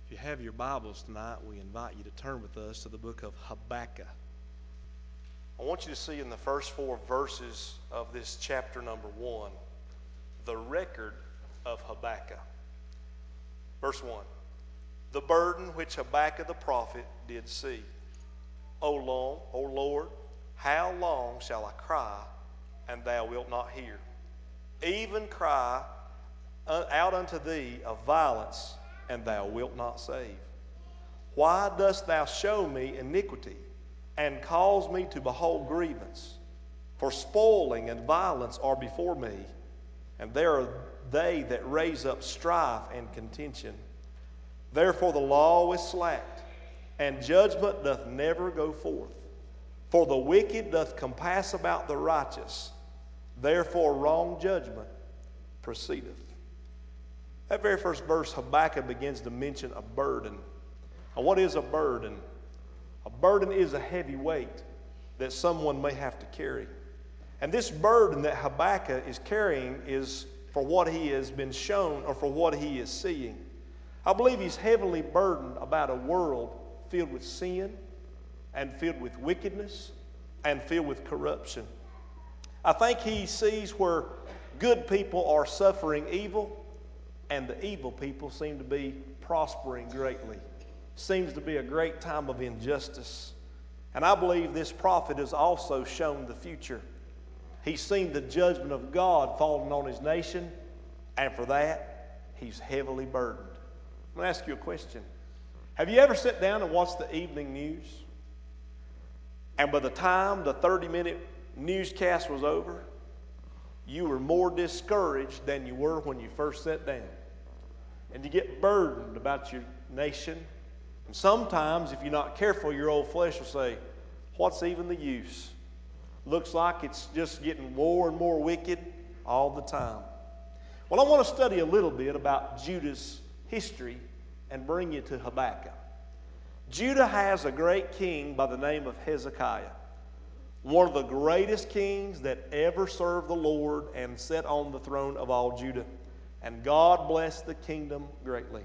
If you have your Bibles tonight, we invite you to turn with us to the book of Habakkuk. I want you to see in the first 4 verses of this chapter number 1, the record of Habakkuk. Verse 1, the burden which Habakkuk the prophet did see. O Lord, how long shall I cry, and thou wilt not hear? Even cry out unto thee of violence, and thou wilt not save. Why dost thou show me iniquity, and cause me to behold grievance? For spoiling and violence are before me, and there are they that raise up strife and contention. Therefore the law is slacked, and judgment doth never go forth. For the wicked doth compass about the righteous, therefore wrong judgment proceedeth. That very first verse, Habakkuk begins to mention a burden. Now, what is a burden? A burden is a heavy weight that someone may have to carry. And this burden that Habakkuk is carrying is for what he has been shown or for what he is seeing. I believe he's heavily burdened about a world filled with sin and filled with wickedness and filled with corruption. I think he sees where good people are suffering evil, and the evil people seem to be prospering greatly. Seems to be a great time of injustice. And I believe this prophet has also shown the future. He's seen the judgment of God falling on his nation, and for that, he's heavily burdened. I'm going to ask you a question. Have you ever sat down and watched the evening news? And by the time the 30-minute newscast was over, you were more discouraged than you were when you first sat down. And you get burdened about your nation. And sometimes, if you're not careful, your old flesh will say, what's even the use? Looks like it's just getting more and more wicked all the time. Well, I want to study a little bit about Judah's history and bring you to Habakkuk. Judah has a great king by the name of Hezekiah. One of the greatest kings that ever served the Lord and sat on the throne of all Judah. And God blessed the kingdom greatly.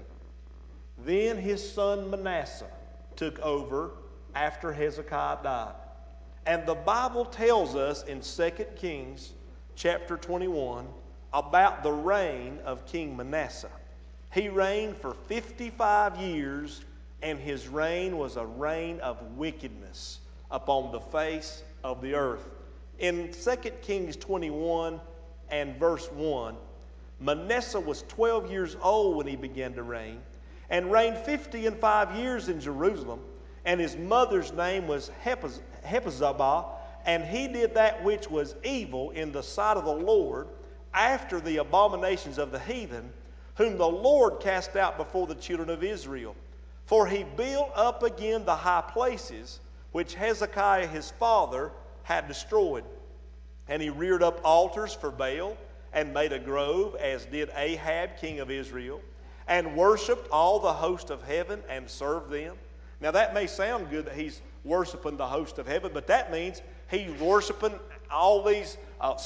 Then his son Manasseh took over after Hezekiah died. And the Bible tells us in 2 Kings chapter 21 about the reign of King Manasseh. He reigned for 55 years, and his reign was a reign of wickedness upon the face of the earth. In 2 Kings 21 and verse 1, Manasseh was 12 years old when he began to reign, and reigned 55 years in Jerusalem, and his mother's name was Hephzibah, and he did that which was evil in the sight of the Lord, after the abominations of the heathen, whom the Lord cast out before the children of Israel. For he built up again the high places which Hezekiah his father had destroyed. And he reared up altars for Baal, and made a grove, as did Ahab king of Israel, and worshipped all the host of heaven, and served them. Now that may sound good that he's worshiping the host of heaven, but that means he's worshiping all these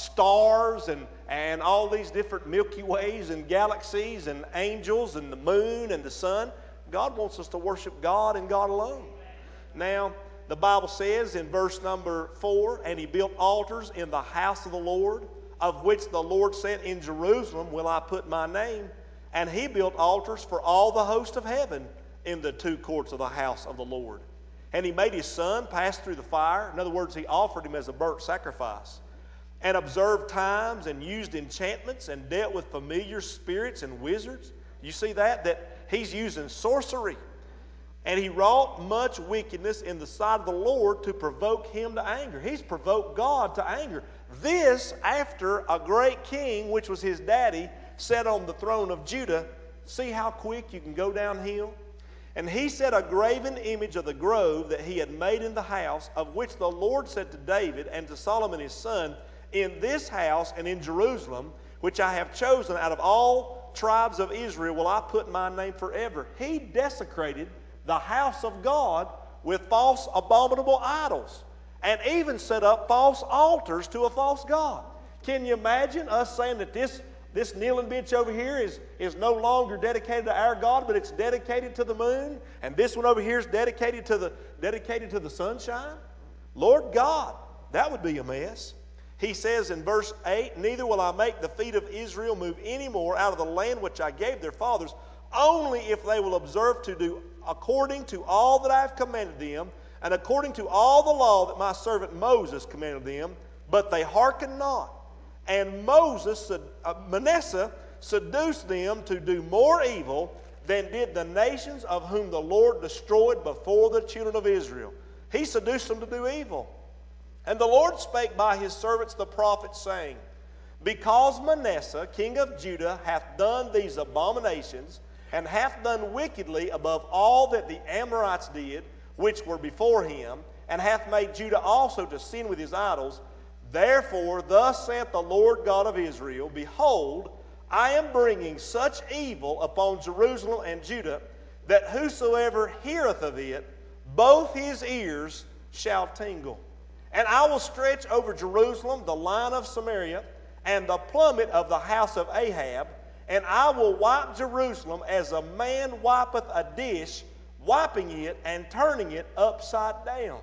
stars and all these different Milky Ways and galaxies and angels and the moon and the sun. God wants us to worship God and God alone. Now, the Bible says in verse number 4, and he built altars in the house of the Lord, of which the Lord said, in Jerusalem will I put my name. And he built altars for all the host of heaven in the 2 courts of the house of the Lord. And he made his son pass through the fire. In other words, he offered him as a burnt sacrifice. And observed times, and used enchantments, and dealt with familiar spirits and wizards. You see that? That he's using sorcery. And he wrought much wickedness in the sight of the Lord to provoke him to anger. He's provoked God to anger. This after a great king, which was his daddy, sat on the throne of Judah. See how quick you can go downhill? And he set a graven image of the grove that he had made in the house, of which the Lord said to David and to Solomon his son, in this house and in Jerusalem, which I have chosen out of all tribes of Israel, will I put my name forever. He desecrated the house of God with false abominable idols, and even set up false altars to a false god. Can you imagine us saying that this This kneeling bench over here is no longer dedicated to our God, but it's dedicated to the moon. And this one over here is dedicated to the sunshine. Lord God, that would be a mess. He says in verse 8, neither will I make the feet of Israel move any more out of the land which I gave their fathers, only if they will observe to do according to all that I have commanded them, and according to all the law that my servant Moses commanded them. But they hearkened not. And Manasseh seduced them to do more evil than did the nations of whom the Lord destroyed before the children of Israel. He seduced them to do evil. And the Lord spake by his servants the prophets, saying, because Manasseh, king of Judah, hath done these abominations, and hath done wickedly above all that the Amorites did, which were before him, and hath made Judah also to sin with his idols, therefore thus saith the Lord God of Israel, behold, I am bringing such evil upon Jerusalem and Judah, that whosoever heareth of it, both his ears shall tingle. And I will stretch over Jerusalem the line of Samaria, and the plummet of the house of Ahab, and I will wipe Jerusalem as a man wipeth a dish, wiping it and turning it upside down.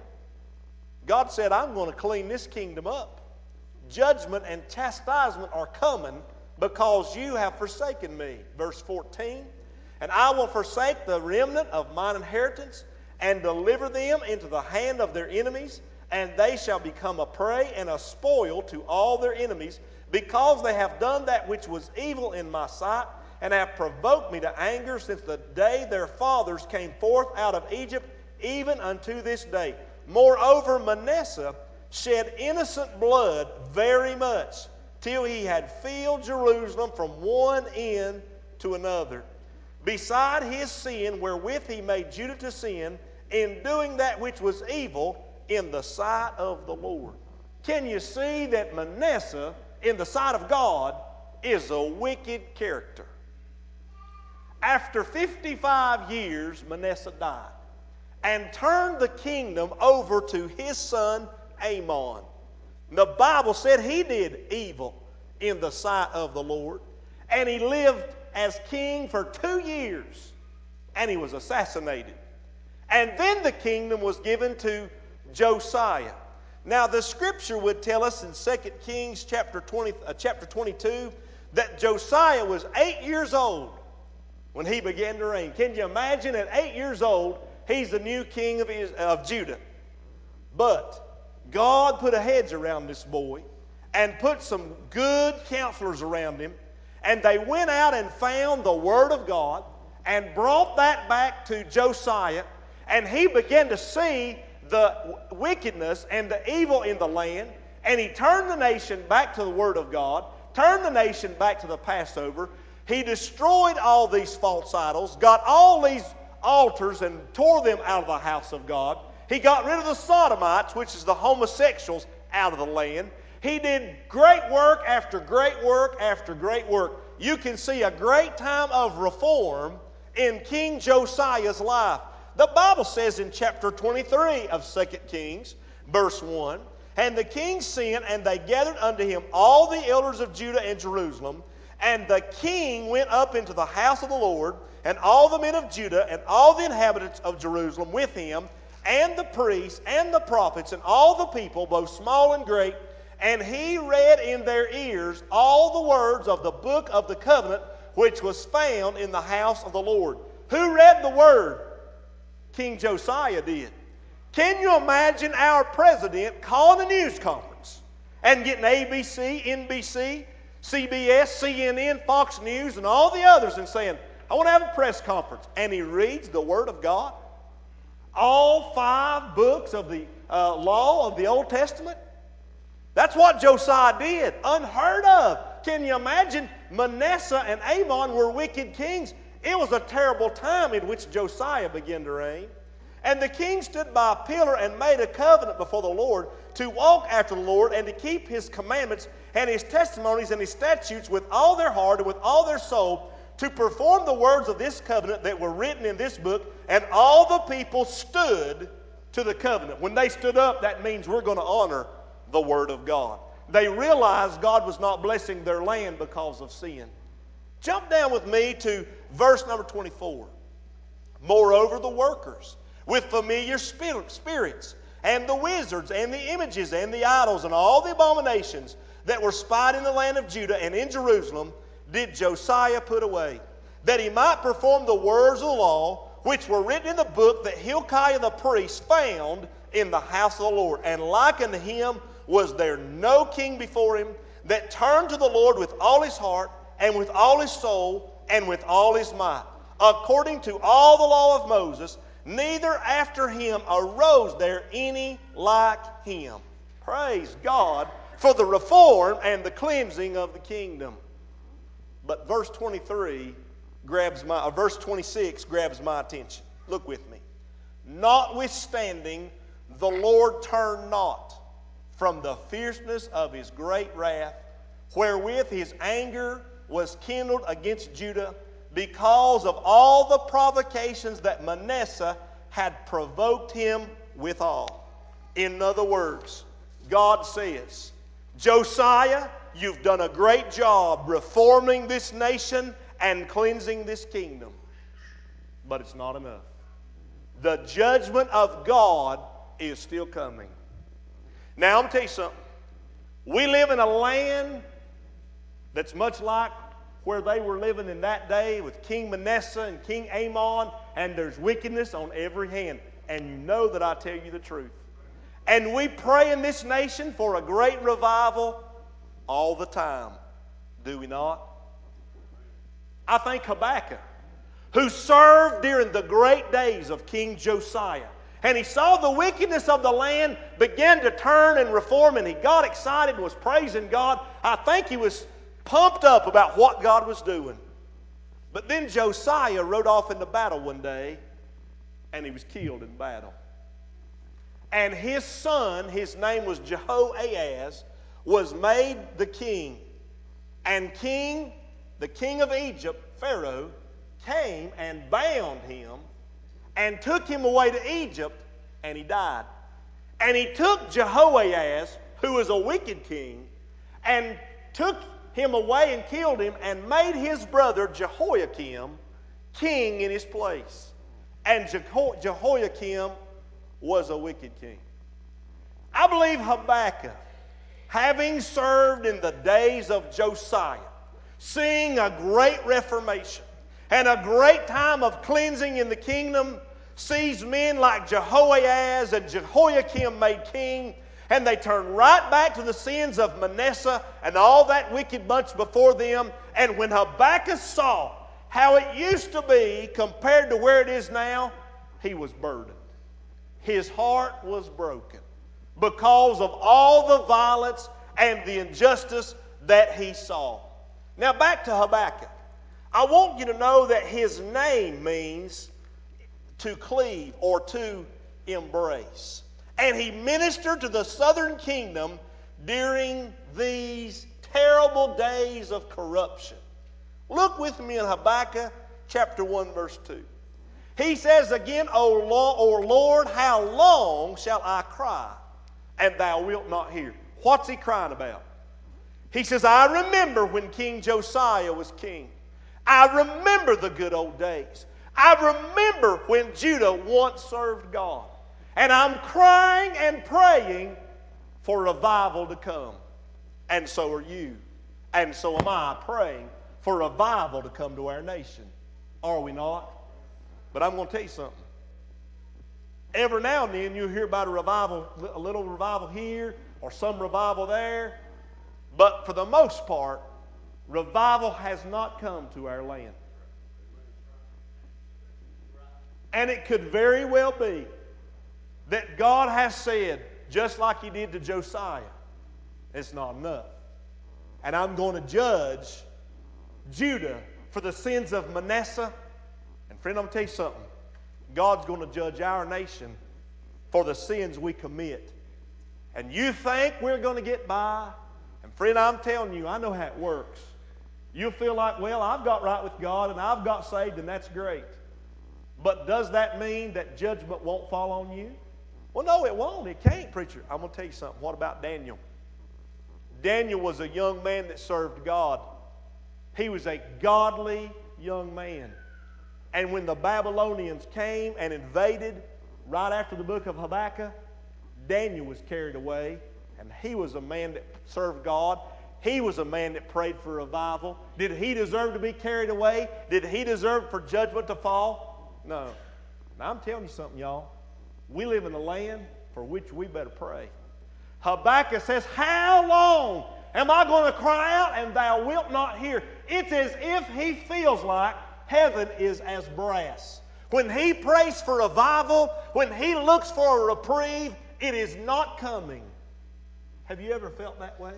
God said, I'm going to clean this kingdom up. Judgment and chastisement are coming because you have forsaken me. Verse 14, and I will forsake the remnant of mine inheritance, and deliver them into the hand of their enemies, and they shall become a prey and a spoil to all their enemies, because they have done that which was evil in my sight, and have provoked me to anger since the day their fathers came forth out of Egypt, even unto this day. Moreover, Manasseh shed innocent blood very much, till he had filled Jerusalem from one end to another. Beside his sin, wherewith he made Judah to sin, in doing that which was evil in the sight of the Lord. Can you see that Manasseh, in the sight of God, is a wicked character? After 55 years, Manasseh died and turned the kingdom over to his son Amon. The Bible said he did evil in the sight of the Lord, and he lived as king for 2 years, and he was assassinated. And then the kingdom was given to Josiah. Now the scripture would tell us in 2 Kings chapter 22 that Josiah was 8 years old when he began to reign. Can you imagine at 8 years old, he's the new king of Judah? But God put a hedge around this boy and put some good counselors around him, and they went out and found the Word of God and brought that back to Josiah, and he began to see the wickedness and the evil in the land, and he turned the nation back to the Word of God, turned the nation back to the Passover. He destroyed all these false idols, got all these altars and tore them out of the house of God. He got rid of the sodomites, which is the homosexuals, out of the land. He did great work after great work after great work. You can see a great time of reform in King Josiah's life. The Bible says in chapter 23 of 2 Kings, verse 1, and the king sent, and they gathered unto him all the elders of Judah and Jerusalem, and the king went up into the house of the Lord, and all the men of Judah, and all the inhabitants of Jerusalem with him, and the priests, and the prophets, and all the people, both small and great, and he read in their ears all the words of the book of the covenant, which was found in the house of the Lord. Who read the word? King Josiah did. Can you imagine our president calling a news conference and getting ABC, NBC, CBS, CNN, Fox News, and all the others and saying, I want to have a press conference. And he reads the Word of God? All 5 books of the law of the Old Testament? That's what Josiah did. Unheard of. Can you imagine? Manasseh and Amon were wicked kings. It was a terrible time in which Josiah began to reign. And the king stood by a pillar and made a covenant before the Lord to walk after the Lord and to keep his commandments and his testimonies and his statutes with all their heart and with all their soul, to perform the words of this covenant that were written in this book. And all the people stood to the covenant. When they stood up, that means we're going to honor the Word of God. they realized God was not blessing their land because of sin. Jump down with me to verse number 24. Moreover, the workers with familiar spirits, and the wizards, and the images, and the idols, and all the abominations that were spied in the land of Judah and in Jerusalem, did Josiah put away, that he might perform the words of the law, which were written in the book that Hilkiah the priest found in the house of the Lord. And like unto him was there no king before him, that turned to the Lord with all his heart, and with all his soul, and with all his might, according to all the law of Moses, neither after him arose there any like him. Praise God for the reform and the cleansing of the kingdom. But verse 26 grabs my attention. Look with me. Notwithstanding, the Lord turned not from the fierceness of his great wrath, wherewith his anger was kindled against Judah, because of all the provocations that Manasseh had provoked him withal. In other words, God says, Josiah, you've done a great job reforming this nation and cleansing this kingdom. But it's not enough. The judgment of God is still coming. Now, I'm going to tell you something. We live in a land that's much like where they were living in that day with King Manasseh and King Amon, and there's wickedness on every hand. And you know that I tell you the truth. And we pray in this nation for a great revival all the time. Do we not? I think Habakkuk, who served during the great days of King Josiah, and he saw the wickedness of the land begin to turn and reform, and he got excited and was praising God. I think he was pumped up about what God was doing. But then Josiah rode off into battle one day, and he was killed in battle. And his son, his name was Jehoahaz, was made the king. And the king of Egypt, Pharaoh, came and bound him and took him away to Egypt, and he died. And he took Jehoahaz, who was a wicked king, and took him away and killed him, and made his brother Jehoiakim king in his place. And Jehoiakim was a wicked king. I believe Habakkuk, having served in the days of Josiah, seeing a great reformation and a great time of cleansing in the kingdom, sees men like Jehoahaz and Jehoiakim made king, and they turn right back to the sins of Manasseh and all that wicked bunch before them. And when Habakkuk saw how it used to be compared to where it is now, he was burdened. His heart was broken because of all the violence and the injustice that he saw. Now back to Habakkuk. I want you to know that his name means to cleave or to embrace. And he ministered to the southern kingdom during these terrible days of corruption. Look with me in Habakkuk chapter 1 verse 2. He says again, O Lord, how long shall I cry, and thou wilt not hear? What's he crying about? He says, I remember when King Josiah was king. I remember the good old days. I remember when Judah once served God. And I'm crying and praying for revival to come. And so are you. And so am I, praying for revival to come to our nation. Are we not? But I'm going to tell you something. Every now and then you'll hear about a revival, a little revival here or some revival there. But for the most part, revival has not come to our land. And it could very well be that God has said, just like he did to Josiah, it's not enough. And I'm going to judge Judah for the sins of Manasseh. And friend, I'm going to tell you something. God's going to judge our nation for the sins we commit. And you think we're going to get by? And friend, I'm telling you, I know how it works. You'll feel like, well, I've got right with God and I've got saved and that's great. But does that mean that judgment won't fall on you? Well, no, it won't. It can't, preacher. I'm going to tell you something. What about Daniel? Daniel was a young man that served God. He was a godly young man. And when the Babylonians came and invaded right after the book of Habakkuk, Daniel was carried away, and he was a man that served God. He was a man that prayed for revival. Did he deserve to be carried away? Did he deserve for judgment to fall? No. Now I'm telling you something, y'all. We live in a land for which we better pray. Habakkuk says, how long am I going to cry out and thou wilt not hear? It's as if he feels like heaven is as brass. When he prays for revival, when he looks for a reprieve, it is not coming. Have you ever felt that way?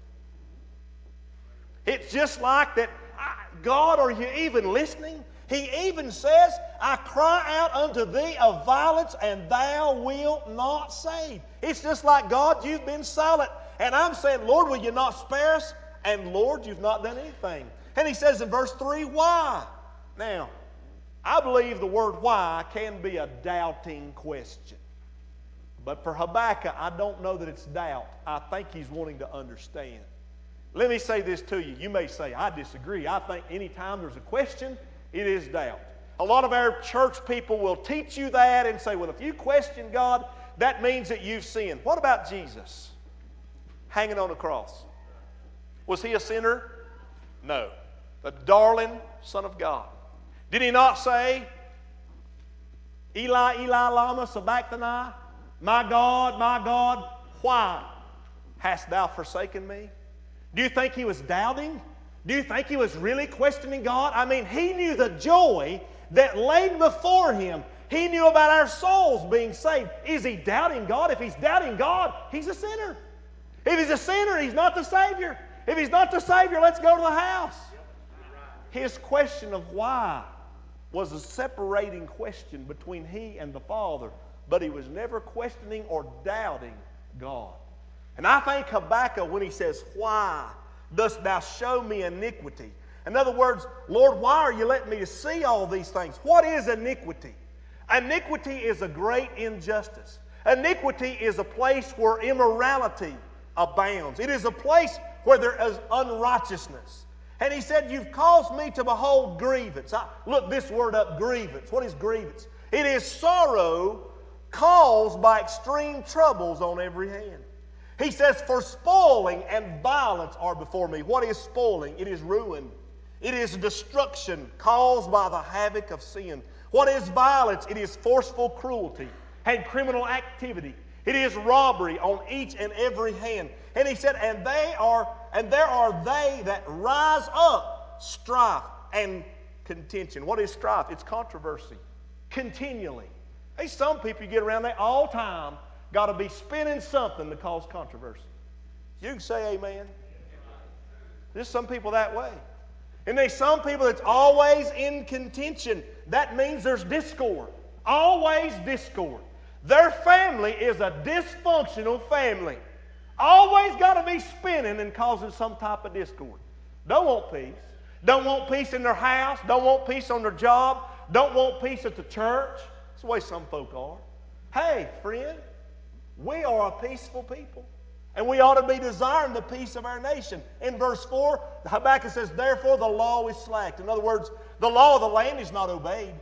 It's just like that, God, are you even listening? He even says, I cry out unto thee of violence, and thou wilt not save. It's just like, God, you've been silent. And I'm saying, Lord, will you not spare us? And Lord, you've not done anything. And he says in verse 3, why? Now, I believe the word why can be a doubting question. But for Habakkuk, I don't know that it's doubt. I think he's wanting to understand. Let me say this to you. You may say, I disagree. I think anytime there's a question, it is doubt. A lot of our church people will teach you that and say, well, if you question God, that means that you've sinned. What about Jesus hanging on the cross? Was he a sinner? No. The darling Son of God. Did he not say, Eli, Eli, lama sabachthani? My God, why hast thou forsaken me? Do you think he was doubting? Do you think he was really questioning God? I mean, he knew the joy that laid before him. He knew about our souls being saved. Is he doubting God? If he's doubting God, he's a sinner. If he's a sinner, he's not the Savior. If he's not the Savior, let's go to the house. His question of why was a separating question between he and the Father, but he was never questioning or doubting God. And I think Habakkuk, when he says, why dost thou show me iniquity? In other words, Lord, why are you letting me to see all these things? What is iniquity? Iniquity is a great injustice. Iniquity is a place where immorality abounds. It is a place where there is unrighteousness. And he said, you've caused me to behold grievance. Look this word up, grievance. What is grievance? It is sorrow caused by extreme troubles on every hand. He says, for spoiling and violence are before me. What is spoiling? It is ruin. It is destruction caused by the havoc of sin. What is violence? It is forceful cruelty and criminal activity. It is robbery on each and every hand. And he said, and there are they that rise up, strife and contention. What is strife? It's controversy. Continually. There's some people you get around there all the time, got to be spinning something to cause controversy. You can say amen. There's some people that way. And there's some people that's always in contention. That means there's discord. Always discord. Their family is a dysfunctional family. Always got to be spinning and causing some type of discord. Don't want peace. Don't want peace in their house. Don't want peace on their job. Don't want peace at the church. That's the way some folk are. Hey, friend, we are a peaceful people. And we ought to be desiring the peace of our nation. In verse 4, Habakkuk says, therefore the law is slacked. In other words, the law of the land is not obeyed.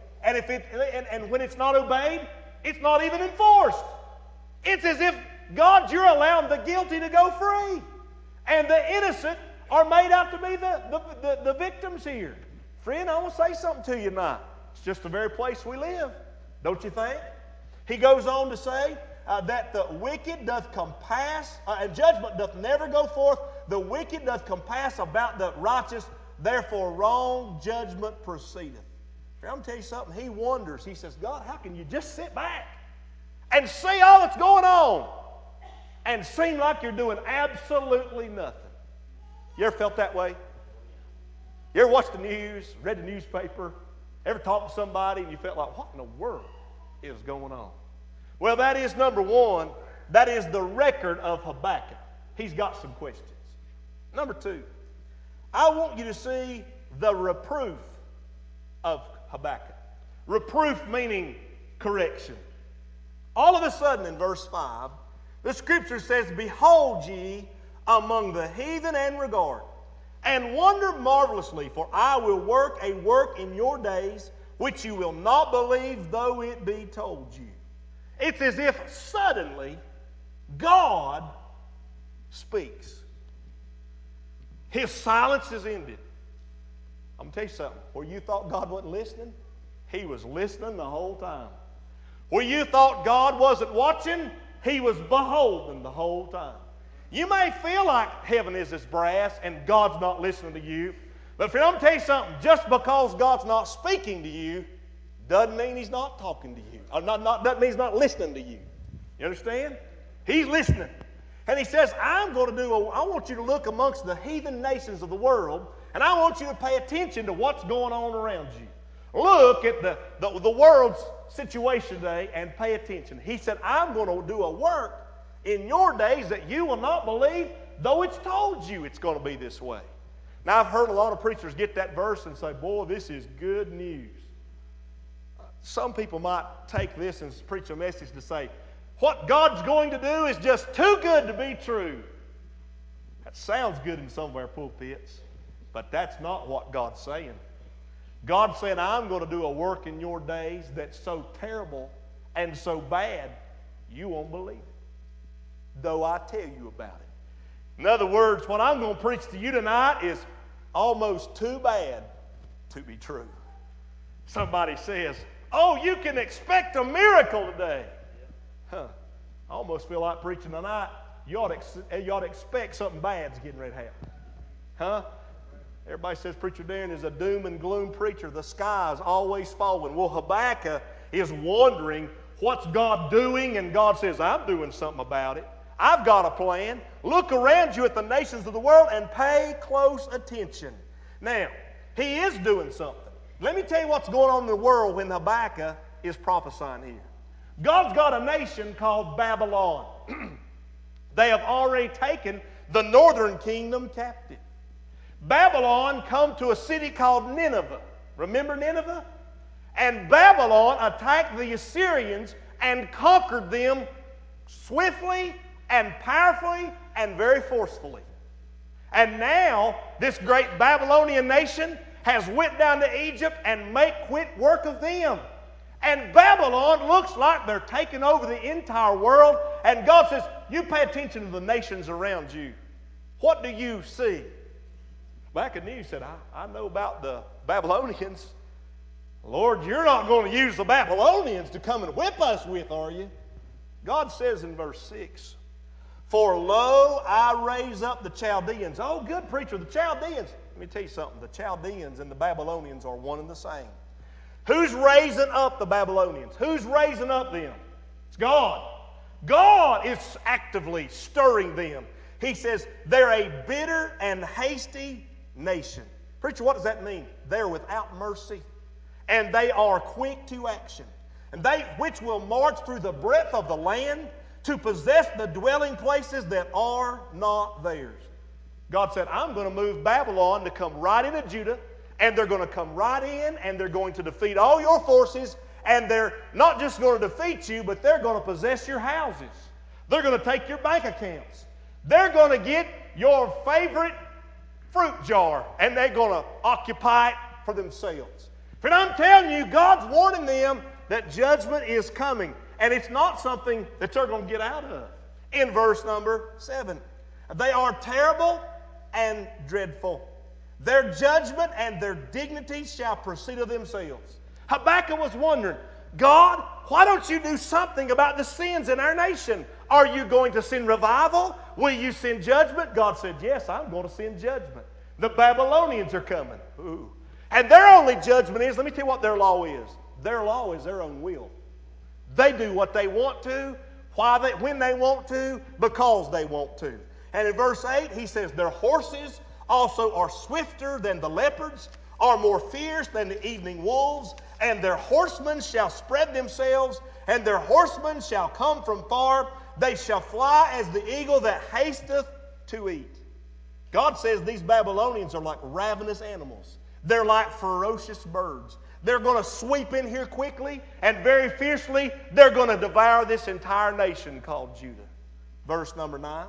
And when it's not obeyed, it's not even enforced. It's as if, God, you're allowing the guilty to go free. And the innocent are made out to be the victims here. Friend, I want to say something to you tonight. It's just the very place we live. Don't you think? He goes on to say that the wicked doth compass, and judgment doth never go forth. The wicked doth compass about the righteous. Therefore wrong judgment proceedeth. I'm going to tell you something. He wonders. He says, God, how can you just sit back and see all that's going on and seem like you're doing absolutely nothing? You ever felt that way? You ever watched the news, read the newspaper, ever talked to somebody and you felt like, what in the world is going on? Well, that is number one. That is the record of Habakkuk. He's got some questions. Number two, I want you to see the reproof of Habakkuk. Reproof meaning correction. All of a sudden in verse 5, the scripture says, behold ye, among the heathen and regard. And wonder marvelously, for I will work a work in your days which you will not believe, though it be told you. It's as if suddenly God speaks. His silence is ended. I'm going to tell you something. Where you thought God wasn't listening, He was listening the whole time. Where you thought God wasn't watching, He was beholding the whole time. You may feel like heaven is as brass and God's not listening to you. But friend, I'm going to tell you something. Just because God's not speaking to you doesn't mean He's not talking to you. Or doesn't mean He's not listening to you. You understand? He's listening. And He says, I want you to look amongst the heathen nations of the world, and I want you to pay attention to what's going on around you. Look at the world's situation today and pay attention. He said, I'm going to do a work in your days that you will not believe, though it's told you it's going to be this way. Now, I've heard a lot of preachers get that verse and say, boy, this is good news. Some people might take this and preach a message to say, what God's going to do is just too good to be true. That sounds good in some of our pulpits, but that's not what God's saying. God said, I'm going to do a work in your days that's so terrible and so bad, you won't believe it, though I tell you about it. In other words, what I'm going to preach to you tonight is almost too bad to be true. Somebody says, oh, you can expect a miracle today. I almost feel like preaching tonight. You ought to expect something bad's getting ready to happen. Everybody says Preacher Darren is a doom and gloom preacher. The sky's always falling. Well, Habakkuk is wondering what's God doing, and God says, I'm doing something about it. I've got a plan. Look around you at the nations of the world and pay close attention. Now, He is doing something. Let me tell you what's going on in the world when Habakkuk is prophesying here. God's got a nation called Babylon. They have already taken the northern kingdom captive. Babylon come to a city called Nineveh. Remember Nineveh? And Babylon attacked the Assyrians and conquered them swiftly and powerfully and very forcefully. And now this great Babylonian nation has went down to Egypt and make quick work of them. And Babylon looks like they're taking over the entire world. And God says, you pay attention to the nations around you. What do you see? Habakkuk knew, said, I know about the Babylonians. Lord, you're not going to use the Babylonians to come and whip us with, are you? God says in verse 6, for lo, I raise up the Chaldeans. Oh, good preacher, the Chaldeans. Let me tell you something. The Chaldeans and the Babylonians are one and the same. Who's raising up the Babylonians? Who's raising up them? It's God. God is actively stirring them. He says they're a bitter and hasty nation. Preacher, what does that mean? They're without mercy, and they are quick to action. And they which will march through the breadth of the land to possess the dwelling places that are not theirs. God said, I'm going to move Babylon to come right into Judah, and they're going to come right in, and they're going to defeat all your forces, and they're not just going to defeat you, but they're going to possess your houses. They're going to take your bank accounts. They're going to get your favorite fruit jar, and they're going to occupy it for themselves. Friend, I'm telling you, God's warning them that judgment is coming, and it's not something that they're going to get out of. In verse number 7, they are terrible and dreadful. Their judgment and their dignity shall proceed of themselves. Habakkuk was wondering, God, why don't you do something about the sins in our nation? Are you going to send revival? Will you send judgment? God said, yes, I'm going to send judgment. The Babylonians are coming. Ooh. And their only judgment is, let me tell you what their law is. Their law is their own will. They do what they want to, when they want to, because they want to. And in verse 8, he says, their horses also are swifter than the leopards, are more fierce than the evening wolves, and their horsemen shall spread themselves, and their horsemen shall come from far. They shall fly as the eagle that hasteth to eat. God says these Babylonians are like ravenous animals. They're like ferocious birds. They're going to sweep in here quickly, and very fiercely, they're going to devour this entire nation called Judah. Verse number 9.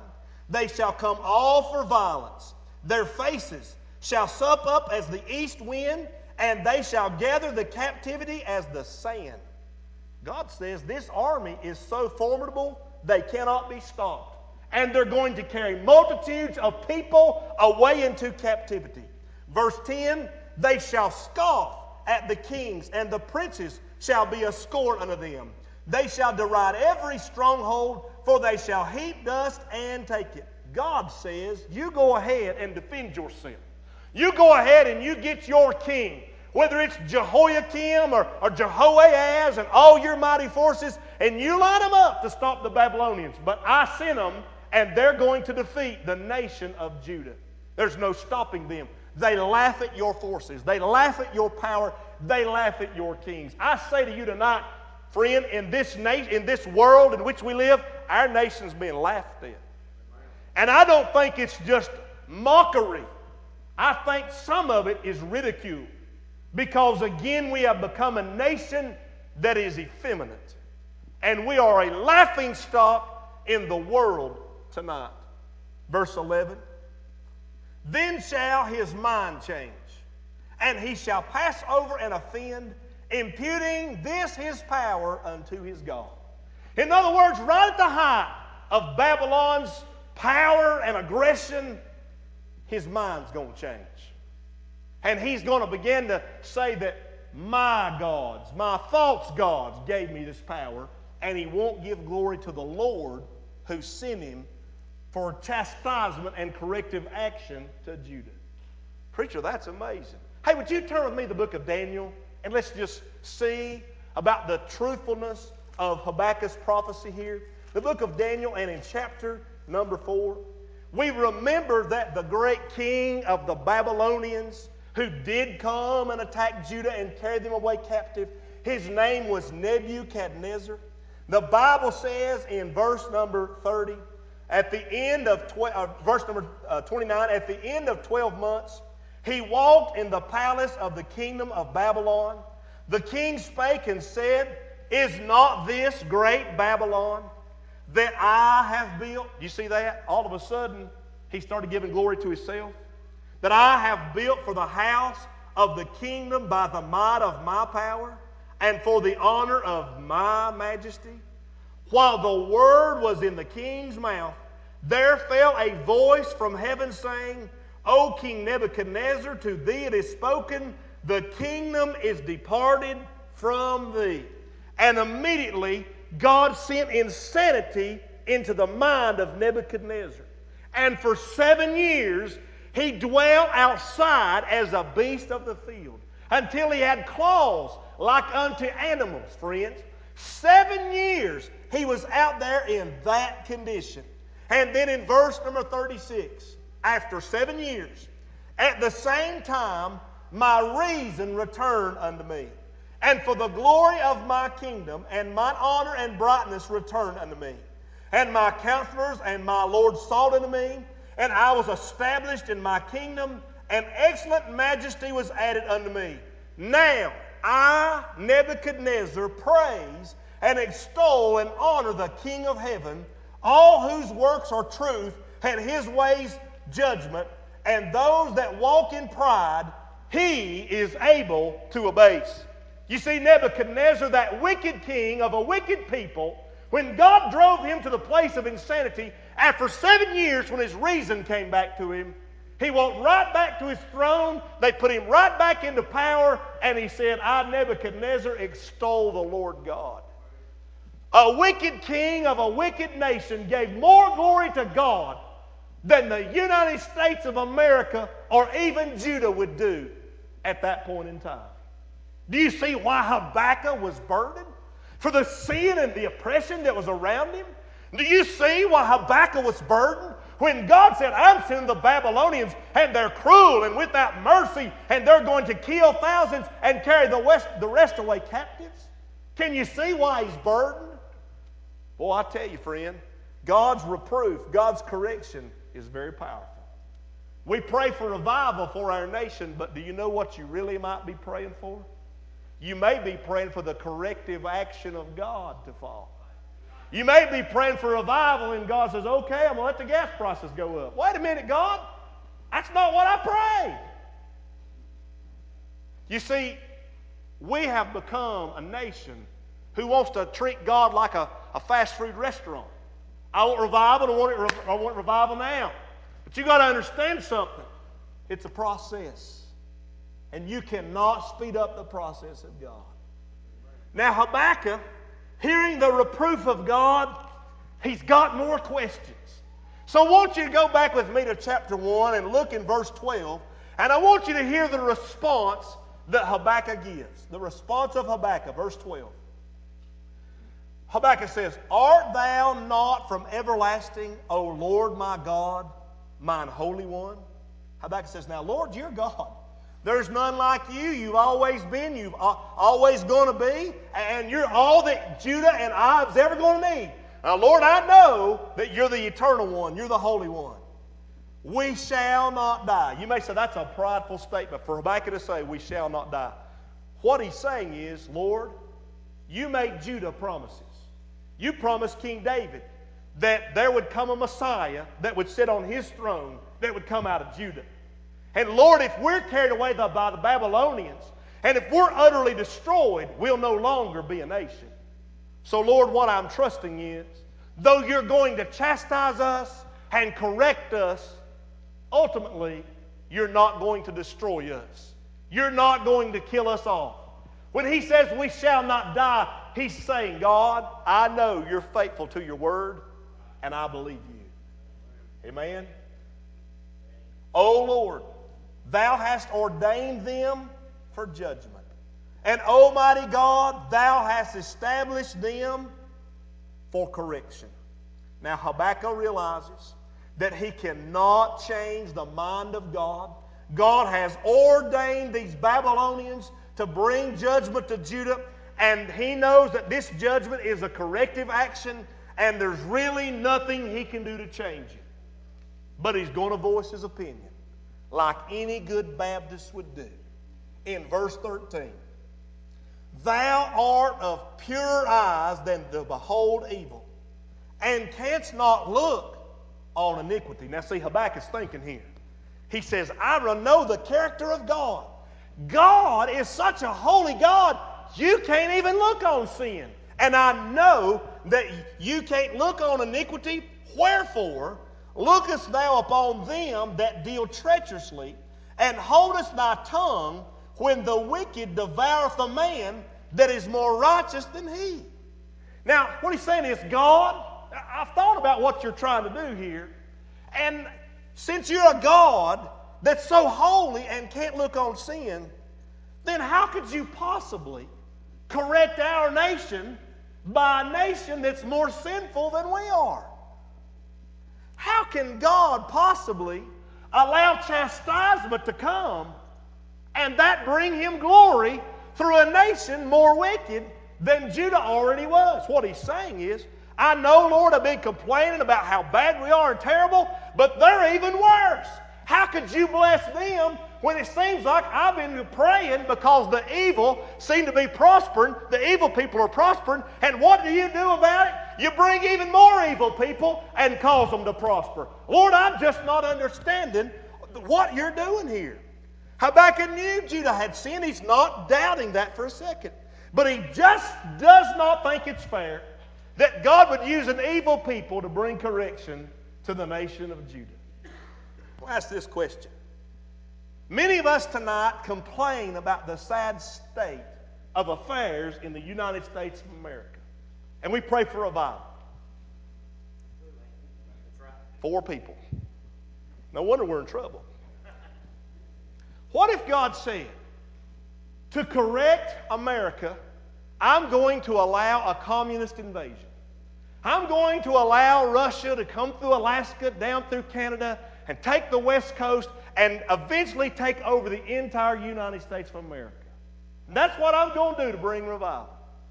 They shall come all for violence. Their faces shall sup up as the east wind, and they shall gather the captivity as the sand. God says this army is so formidable, they cannot be stopped. And they're going to carry multitudes of people away into captivity. Verse 10, they shall scoff at the kings, and the princes shall be a scorn unto them. They shall deride every stronghold, for they shall heap dust and take it. God says, you go ahead and defend yourself. You go ahead and you get your king, whether it's Jehoiakim or Jehoahaz and all your mighty forces, and you line them up to stop the Babylonians. But I sent them, and they're going to defeat the nation of Judah. There's no stopping them. They laugh at your forces. They laugh at your power. They laugh at your kings. I say to you tonight, friend, in this world in which we live, our nation's being laughed at. And I don't think it's just mockery. I think some of it is ridicule. Because again, we have become a nation that is effeminate. And we are a laughingstock in the world tonight. Verse 11. Then shall his mind change, and he shall pass over and offend, imputing this his power unto his God. In other words, right at the height of Babylon's power and aggression, his mind's going to change. And he's going to begin to say that my gods, my false gods gave me this power, and he won't give glory to the Lord who sent him for chastisement and corrective action to Judah. Preacher, that's amazing. Hey, would you turn with me to the book of Daniel, and let's just see about the truthfulness of Habakkuk's prophecy here. The book of Daniel, and in chapter number 4, we remember that the great king of the Babylonians who did come and attack Judah and carry them away captive, his name was Nebuchadnezzar. The Bible says in verse number 30, at the end of verse number 29, at the end of 12 months, he walked in the palace of the kingdom of Babylon. The king spake and said, is not this great Babylon that I have built? You see that? All of a sudden, he started giving glory to himself. That I have built for the house of the kingdom by the might of my power and for the honor of my majesty. While the word was in the king's mouth, there fell a voice from heaven saying, O King Nebuchadnezzar, to thee it is spoken, the kingdom is departed from thee. And immediately God sent insanity into the mind of Nebuchadnezzar. And for 7 years he dwelt outside as a beast of the field, until he had claws like unto animals, friends. 7 years he was out there in that condition. And then in verse number 36, after 7 years, at the same time my reason returned unto me, and for the glory of my kingdom and mine honor and brightness returned unto me. And my counselors and my Lord sought unto me, and I was established in my kingdom, and excellent majesty was added unto me. Now I, Nebuchadnezzar, praise and extol and honor the King of heaven, all whose works are truth, and his ways judgment, and those that walk in pride, he is able to abase. You see, Nebuchadnezzar, that wicked king of a wicked people, when God drove him to the place of insanity, after 7 years when his reason came back to him, he walked right back to his throne. They put him right back into power, and he said, I, Nebuchadnezzar, extol the Lord God. A wicked king of a wicked nation gave more glory to God than the United States of America or even Judah would do at that point in time. Do you see why Habakkuk was burdened? For the sin and the oppression that was around him? Do you see why Habakkuk was burdened? When God said, I'm sending the Babylonians, and they're cruel and without mercy, and they're going to kill thousands and carry the rest away captives? Can you see why he's burdened? Boy, I tell you, friend, God's reproof, God's correction is very powerful. We pray for revival for our nation, but do you know what you really might be praying for? You may be praying for the corrective action of God to fall. You may be praying for revival and God says, okay, I'm going to let the gas prices go up. Wait a minute, God. That's not what I prayed. You see, we have become a nation who wants to treat God like a fast food restaurant. I want revival, I want revival now. But you got to understand something. It's a process. And you cannot speed up the process of God. Now Habakkuk, hearing the reproof of God, he's got more questions. So I want you to go back with me to chapter 1 and look in verse 12. And I want you to hear the response that Habakkuk gives. The response of Habakkuk, verse 12. Habakkuk says, Art thou not from everlasting, O Lord my God, mine Holy One? Habakkuk says, now Lord, you're God. There's none like you. You've always been. You've always going to be. And you're all that Judah and I is ever going to need. Now, Lord, I know that you're the eternal one. You're the Holy One. We shall not die. You may say that's a prideful statement for Habakkuk to say, we shall not die. What he's saying is, Lord, you made Judah promises. You promised King David that there would come a Messiah that would sit on his throne that would come out of Judah. And Lord, if we're carried away by the Babylonians, and if we're utterly destroyed, we'll no longer be a nation. So Lord, what I'm trusting is, though you're going to chastise us and correct us, ultimately, you're not going to destroy us. You're not going to kill us off. When he says we shall not die, he's saying, God, I know you're faithful to your word, and I believe you. Amen? O Lord, thou hast ordained them for judgment. And Almighty God, thou hast established them for correction. Now Habakkuk realizes that he cannot change the mind of God. God has ordained these Babylonians to bring judgment to Judah, and he knows that this judgment is a corrective action, and there's really nothing he can do to change it. But he's going to voice his opinion, like any good Baptist would do. In verse 13, Thou art of purer eyes than to behold evil, and canst not look on iniquity. Now see, Habakkuk's thinking here. He says, I know the character of God. God is such a holy God, you can't even look on sin. And I know that you can't look on iniquity. Wherefore, lookest thou upon them that deal treacherously, and holdest thy tongue when the wicked devoureth a man that is more righteous than he. Now, what he's saying is, God, I've thought about what you're trying to do here, and since you're a God that's so holy and can't look on sin, then how could you possibly correct our nation by a nation that's more sinful than we are? How can God possibly allow chastisement to come and that bring him glory through a nation more wicked than Judah already was? What he's saying is, I know, Lord, I've been complaining about how bad we are and terrible, but they're even worse. How could you bless them when it seems like I've been praying because the evil seem to be prospering, the evil people are prospering, and what do you do about it? You bring even more evil people and cause them to prosper. Lord, I'm just not understanding what you're doing here. Habakkuk knew Judah had sinned. He's not doubting that for a second. But he just does not think it's fair that God would use an evil people to bring correction to the nation of Judah. I'll ask this question. Many of us tonight complain about the sad state of affairs in the United States of America. And we pray for revival. 4 people. No wonder we're in trouble. What if God said, to correct America, I'm going to allow a communist invasion. I'm going to allow Russia to come through Alaska, down through Canada, and take the West Coast and eventually take over the entire United States of America. And that's what I'm going to do to bring revival.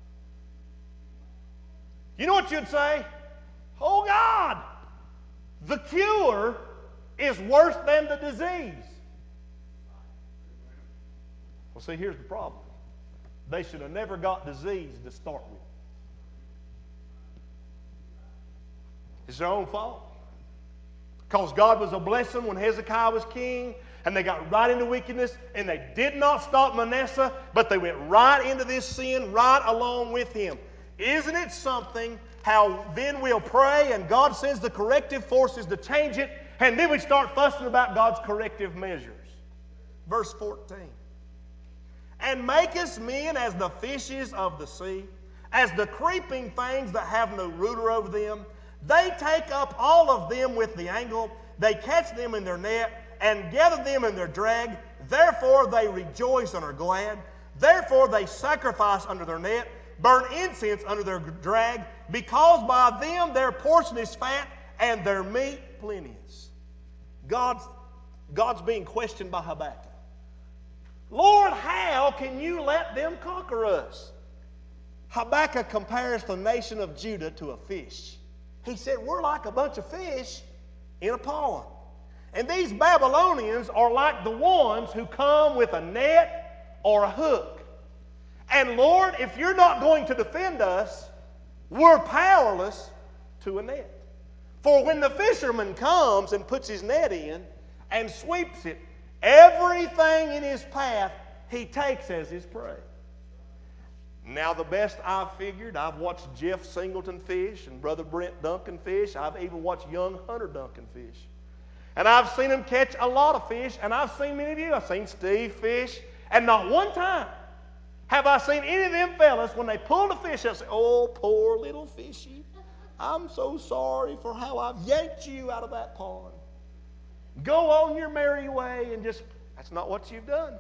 You know what you'd say? Oh God, the cure is worse than the disease. Well, see, here's the problem. They should have never got disease to start with. It's their own fault. Because God was a blessing when Hezekiah was king, and they got right into wickedness, and they did not stop Manasseh, but they went right into this sin right along with him. Isn't it something how then we'll pray and God sends the corrective forces to change it, and then we start fussing about God's corrective measures? Verse 14. And makest men as the fishes of the sea, as the creeping things that have no ruler over them. They take up all of them with the angle. They catch them in their net and gather them in their drag. Therefore they rejoice and are glad. Therefore they sacrifice under their net, burn incense under their drag, because by them their portion is fat and their meat plenteous. God's being questioned by Habakkuk. Lord, how can you let them conquer us? Habakkuk compares the nation of Judah to a fish. He said, we're like a bunch of fish in a pond. And these Babylonians are like the ones who come with a net or a hook. And Lord, if you're not going to defend us, we're powerless to a net. For when the fisherman comes and puts his net in and sweeps it, everything in his path he takes as his prey. Now the best I've figured, I've watched Jeff Singleton fish and Brother Brent Duncan fish. I've even watched young Hunter Duncan fish. And I've seen them catch a lot of fish, and I've seen many of you. I've seen Steve fish, and not one time have I seen any of them fellas, when they pulled a fish, they'll say, oh, poor little fishy. I'm so sorry for how I've yanked you out of that pond. Go on your merry way and just, that's not what you've done.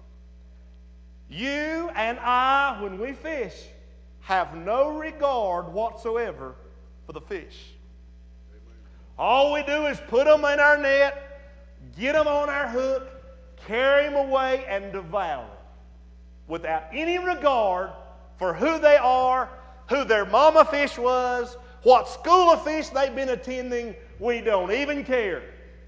You and I, when we fish, have no regard whatsoever for the fish. All we do is put them in our net, get them on our hook, carry them away, and devour them without any regard for who they are, who their mama fish was, what school of fish they've been attending. We don't even care.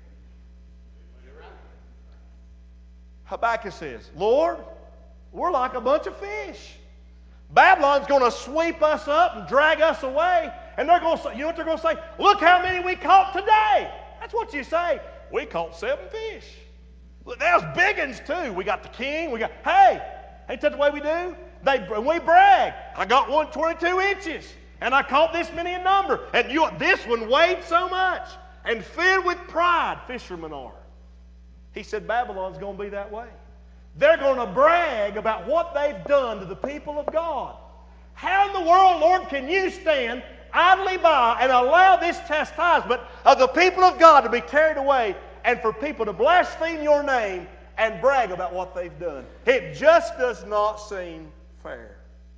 Habakkuk says, Lord, we're like a bunch of fish. Babylon's going to sweep us up and drag us away. And they're going to say, you know what they're going to say? Look how many we caught today. That's what you say. We caught 7 fish. Look, there's big ones too. We got the king. We got, hey, ain't that the way we do? We brag. I got one 22 inches. And I caught this many in number. And this one weighed so much. And filled with pride, fishermen are. He said Babylon's going to be that way. They're going to brag about what they've done to the people of God. How in the world, Lord, can you stand idly by and allow this chastisement of the people of God to be carried away, and for people to blaspheme your name and brag about what they've done? It just does not seem fair.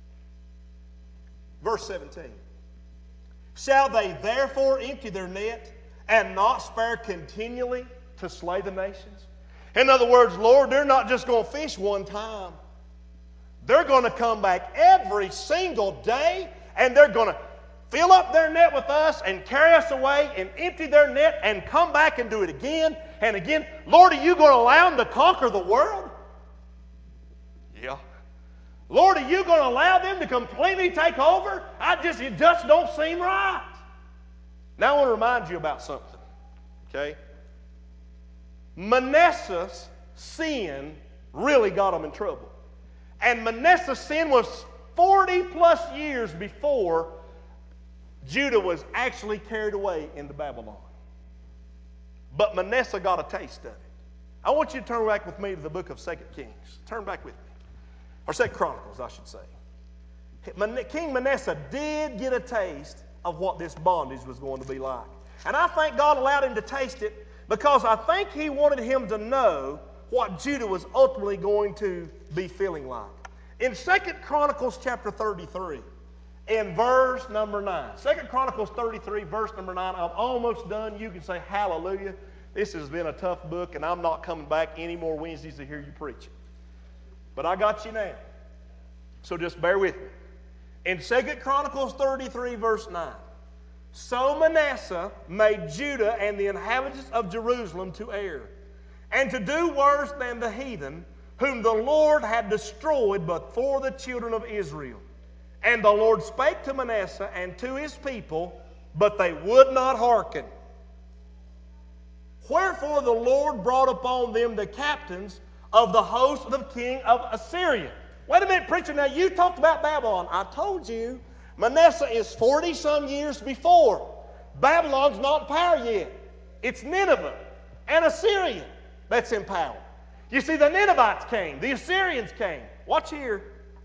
Verse 17. Shall they therefore empty their net and not spare continually to slay the nations? In other words, Lord, they're not just going to fish one time. They're going to come back every single day, and they're going to fill up their net with us and carry us away and empty their net and come back and do it again and again. Lord, are you going to allow them to conquer the world? Yeah. Lord, are you going to allow them to completely take over? It just don't seem right. Now I want to remind you about something. Okay? Manasseh's sin really got him in trouble. And Manasseh's sin was 40 plus years before Judah was actually carried away into Babylon. But Manasseh got a taste of it. I want you to turn back with me to the book of 2 Kings. Turn back with me. Or 2 Chronicles, I should say. King Manasseh did get a taste of what this bondage was going to be like. And I think God allowed him to taste it because I think he wanted him to know what Judah was ultimately going to be feeling like. In 2 Chronicles chapter 33, in verse number 9. 2 Chronicles 33, verse number 9. I'm almost done. You can say hallelujah. This has been a tough book, and I'm not coming back any more Wednesdays to hear you preach it. But I got you now. So just bear with me. In 2 Chronicles 33, verse 9. So Manasseh made Judah and the inhabitants of Jerusalem to err, and to do worse than the heathen, whom the Lord had destroyed but for the children of Israel. And the Lord spake to Manasseh and to his people but they would not hearken. Wherefore the Lord brought upon them the captains of the host of the king of Assyria. Wait a minute, preacher. Now you talked about Babylon. I told you Manasseh is 40-some years before. Babylon's not in power yet. It's Nineveh and Assyria that's in power. You see, the Ninevites came. The Assyrians came. Watch here.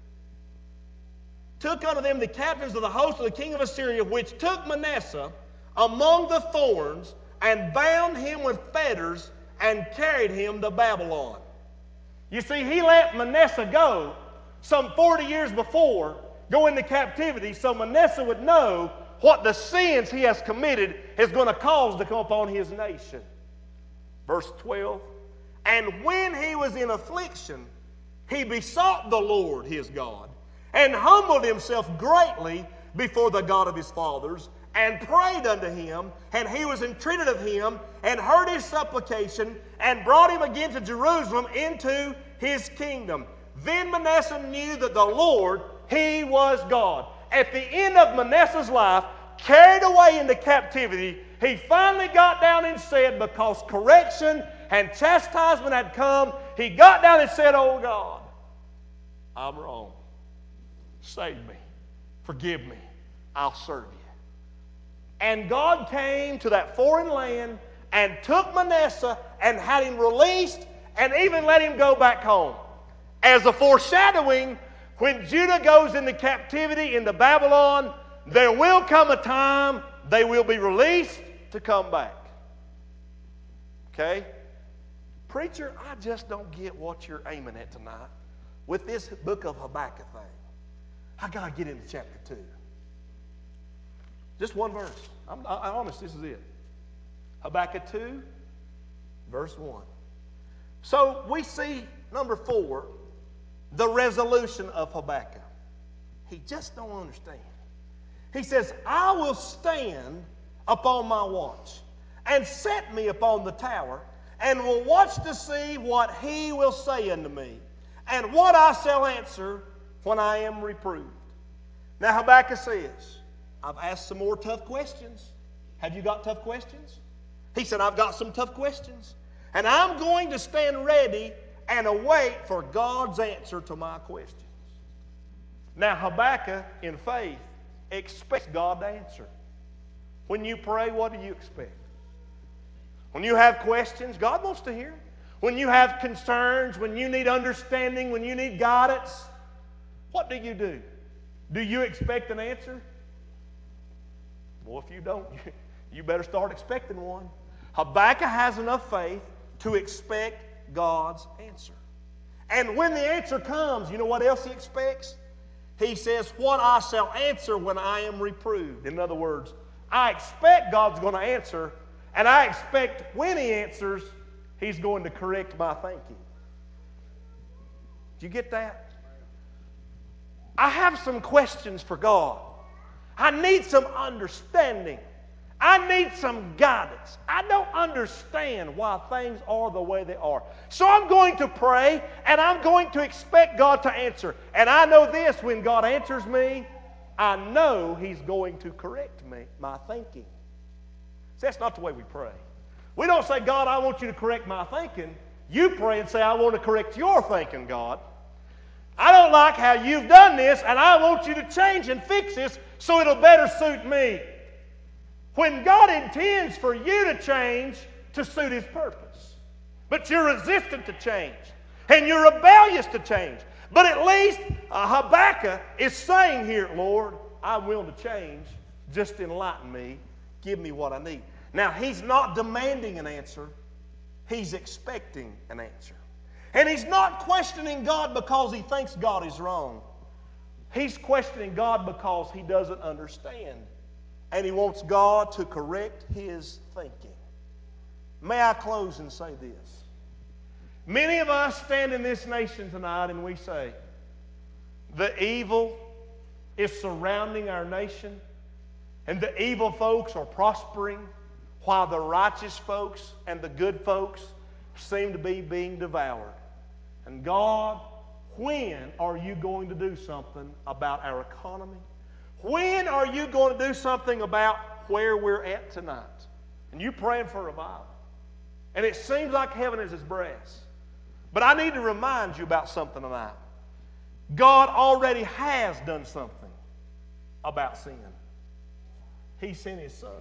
Took unto them the captains of the host of the king of Assyria, which took Manasseh among the thorns, and bound him with fetters, and carried him to Babylon. You see, he let Manasseh go some 40 years before, go into captivity, so Manasseh would know what the sins he has committed is going to cause to come upon his nation. Verse 12, and when he was in affliction, he besought the Lord his God, and humbled himself greatly before the God of his fathers, and prayed unto him, and he was entreated of him, and heard his supplication, and brought him again to Jerusalem into his kingdom. Then Manasseh knew that the Lord, he was God. At the end of Manasseh's life, carried away into captivity, he finally got down and said, because correction and chastisement had come, he got down and said, oh God, I'm wrong. Save me. Forgive me. I'll serve you. And God came to that foreign land and took Manasseh and had him released and even let him go back home. As a foreshadowing, when Judah goes into captivity into Babylon, there will come a time they will be released to come back. Okay? Preacher, I just don't get what you're aiming at tonight with this book of Habakkuk thing. I got to get into chapter 2. Just one verse. I'm honest, this is it. Habakkuk 2, verse 1. So we see, number 4, the resolution of Habakkuk. He just don't understand. He says, I will stand upon my watch, and set me upon the tower, and will watch to see what he will say unto me, and what I shall answer when I am reproved. Now Habakkuk says, I've asked some more tough questions. Have you got tough questions? He said, I've got some tough questions. And I'm going to stand ready and await for God's answer to my questions. Now Habakkuk, in faith, expects God to answer. When you pray, what do you expect? When you have questions, God wants to hear. When you have concerns, when you need understanding, when you need guidance, what do? Do you expect an answer? Well, if you don't, you better start expecting one. Habakkuk has enough faith to expect God's answer. And when the answer comes, you know what else he expects? He says, what I shall answer when I am reproved. In other words, I expect God's going to answer, and I expect when he answers, he's going to correct my thinking. Do you get that? I have some questions for God. I need some understanding. I need some guidance. I don't understand why things are the way they are. So I'm going to pray, and I'm going to expect God to answer. And I know this, when God answers me, I know he's going to correct me, my thinking. See, that's not the way we pray. We don't say, God, I want you to correct my thinking. You pray and say, I want to correct your thinking, God. I don't like how you've done this, and I want you to change and fix this so it'll better suit me. When God intends for you to change to suit his purpose, but you're resistant to change, and you're rebellious to change. But at least Habakkuk is saying here, Lord, I'm willing to change. Just enlighten me. Give me what I need. Now, he's not demanding an answer. He's expecting an answer. And he's not questioning God because he thinks God is wrong. He's questioning God because he doesn't understand. And he wants God to correct his thinking. May I close and say this? Many of us stand in this nation tonight and we say, the evil is surrounding our nation, and the evil folks are prospering, while the righteous folks and the good folks seem to be being devoured. And God, when are you going to do something about our economy? When are you going to do something about where we're at tonight, and you praying for revival, and it seems like heaven is his breast, but I need to remind you about something tonight. God already has done something about sin. He sent his Son.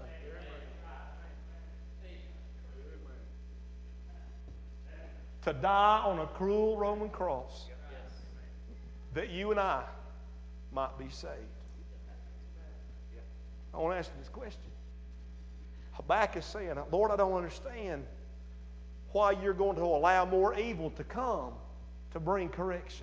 To die on a cruel Roman cross that you and I might be saved. I want to ask you this question. Habakkuk is saying, Lord, I don't understand why you're going to allow more evil to come to bring correction.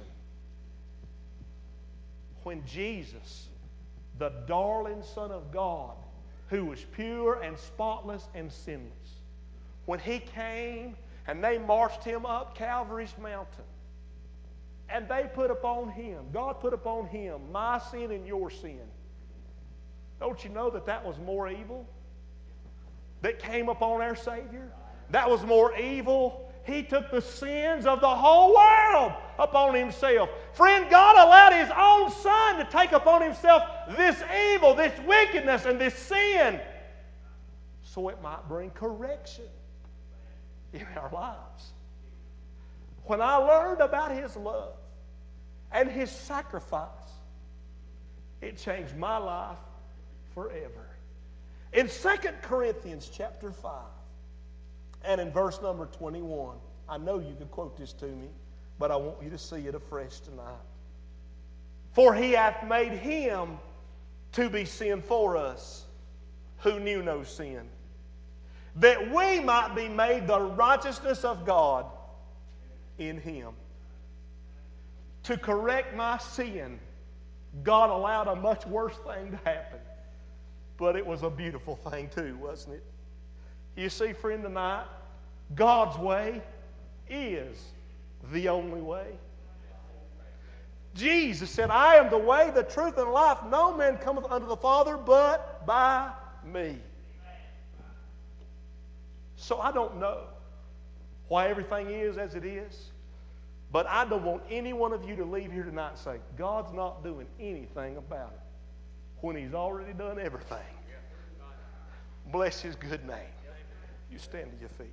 When Jesus, the darling Son of God, who was pure and spotless and sinless, when he came and they marched him up Calvary's mountain, and they put upon him, God put upon him, my sin and your sin. Don't you know that that was more evil that came upon our Savior? That was more evil. He took the sins of the whole world upon himself. Friend, God allowed his own Son to take upon himself this evil, this wickedness, and this sin so it might bring correction in our lives. When I learned about his love and his sacrifice, it changed my life forever. In 2 Corinthians chapter 5 and in verse number 21, I know you could quote this to me, but I want you to see it afresh tonight. For he hath made him to be sin for us, who knew no sin, that we might be made the righteousness of God in him. To correct my sin, God allowed a much worse thing to happen. But it was a beautiful thing too, wasn't it? You see, friend, tonight, God's way is the only way. Jesus said, I am the way, the truth, and life. No man cometh unto the Father but by me. So I don't know why everything is as it is, but I don't want any one of you to leave here tonight and say, God's not doing anything about it, when he's already done everything. Bless his good name. You stand to your feet.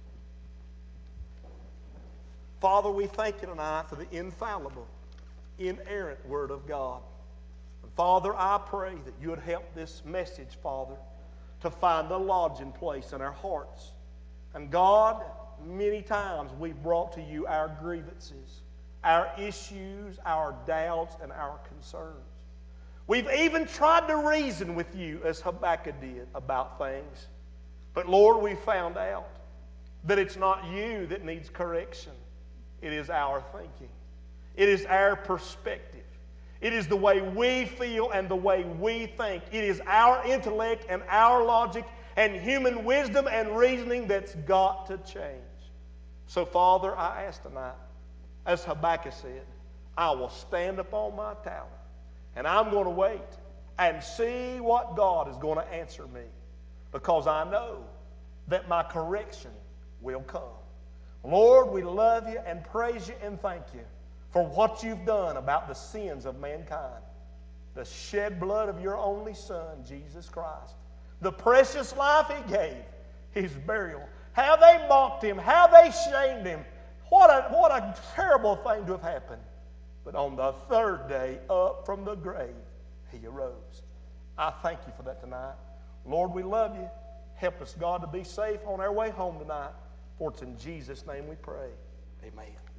Father, we thank you tonight for the infallible, inerrant Word of God. And Father, I pray that you would help this message, Father, to find a lodging place in our hearts. And God, many times we've brought to you our grievances, our issues, our doubts, and our concerns. We've even tried to reason with you, as Habakkuk did, about things. But Lord, we found out that it's not you that needs correction. It is our thinking. It is our perspective. It is the way we feel and the way we think. It is our intellect and our logic and human wisdom and reasoning that's got to change. So, Father, I ask tonight, as Habakkuk said, I will stand upon my tower and I'm going to wait and see what God is going to answer me, because I know that my correction will come. Lord, we love you and praise you and thank you for what you've done about the sins of mankind. The shed blood of your only Son, Jesus Christ. The precious life he gave, his burial. How they mocked him, how they shamed him. What a terrible thing to have happened. But on the third day, up from the grave, he arose. I thank you for that tonight. Lord, we love you. Help us, God, to be safe on our way home tonight. For it's in Jesus' name we pray. Amen.